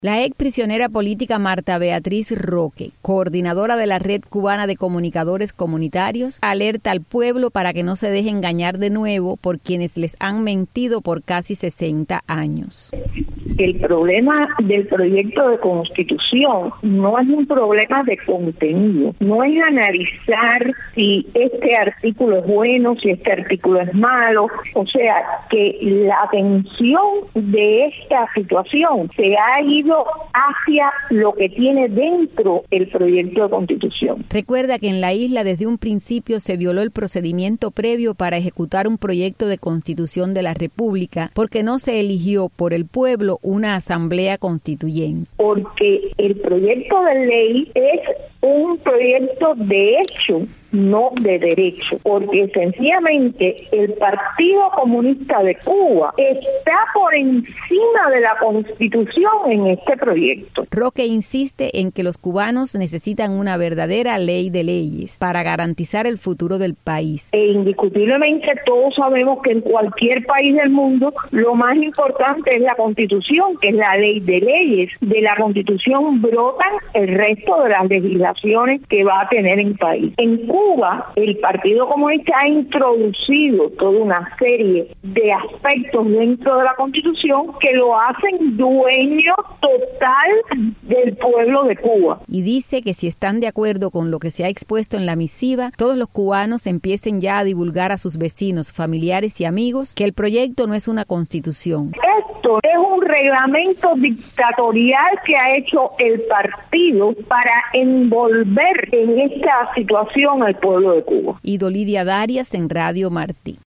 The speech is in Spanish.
La ex prisionera política Marta Beatriz Roque, coordinadora de la Red Cubana de Comunicadores Comunitarios, alerta al pueblo para que no se deje engañar de nuevo por quienes les han mentido por casi 60 años. El problema del proyecto de constitución no es un problema de contenido, no es analizar si este artículo es bueno, si este artículo es malo, o sea, que la atención de esta situación se ha ido hacia lo que tiene dentro el proyecto de constitución. Recuerda que en la isla desde un principio se violó el procedimiento previo para ejecutar un proyecto de constitución de la República porque no se eligió por el pueblo una asamblea constituyente. Porque el proyecto de ley es un proyecto de hecho, no de derecho, porque sencillamente el Partido Comunista de Cuba está por encima de la Constitución en este proyecto. Roque insiste en que los cubanos necesitan una verdadera ley de leyes para garantizar el futuro del país. E indiscutiblemente todos sabemos que en cualquier país del mundo lo más importante es la Constitución, que es la ley de leyes. De la Constitución brotan el resto de las legislaciones que va a tener el país. En Cuba, el Partido Comunista ha introducido toda una serie de aspectos dentro de la Constitución que lo hacen dueño total del pueblo de Cuba. Y dice que si están de acuerdo con lo que se ha expuesto en la misiva, todos los cubanos empiecen ya a divulgar a sus vecinos, familiares y amigos que el proyecto no es una constitución. Esto es un reglamento dictatorial que ha hecho el partido para envolver en esta situación al pueblo de Cuba. Ido Lidia Darias en Radio Martí.